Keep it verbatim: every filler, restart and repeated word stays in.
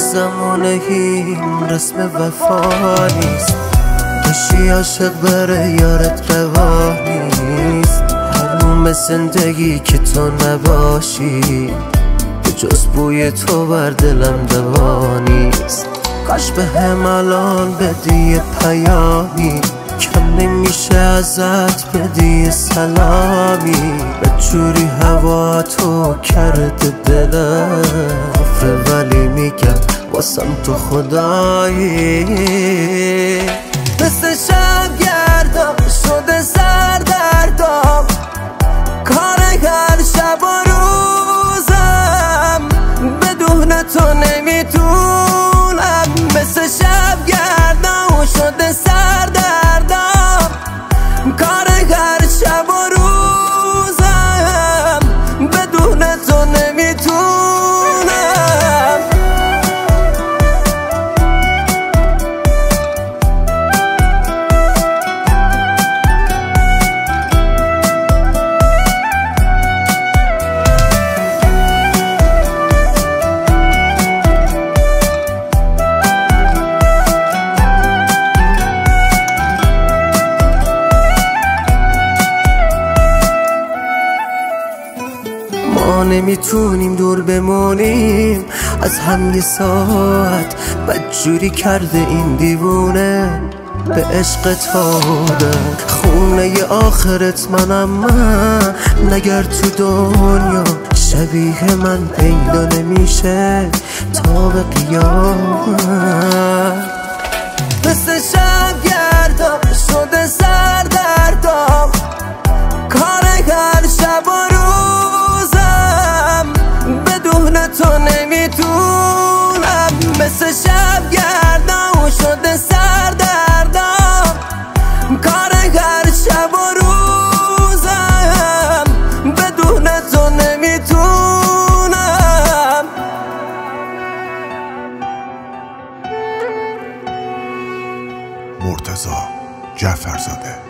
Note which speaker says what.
Speaker 1: زمانه این رسم وفا نیست. باشی عاشق برای یارت روا نیست. حروم زندگی که تو نباشی، به جز بوی تو بر دلم دوا نیست. کاش به هم الان بدی پیامی، کم نمیشه ازت بدی سلامی. به جوری هوا تو کرده دلم آفره، ولی میگم واسم تو خدایی. مثل شب گردم شده سردردم، کار هر شب و روزم بدون تو نمیتونم. مثل شب گردم شده سردردم، کار هر شب و روزم بدون تو نمیتونم. ما نمیتونیم دور بمونیم از هم یه ساعت، بدجوری کرده این دیوونه به عشق تاده. خونه آخرت منم من، نگر تو دنیا شبیه من پیدا نمیشه تا به قیامت. مثل شب گردم شده سردردم، کار هر شب و تو نمیتونم. مثل شب گردم شده سردردم، کار هر شب و روزم بدون تو نمیتونم.
Speaker 2: مرتضی جعفرزاده.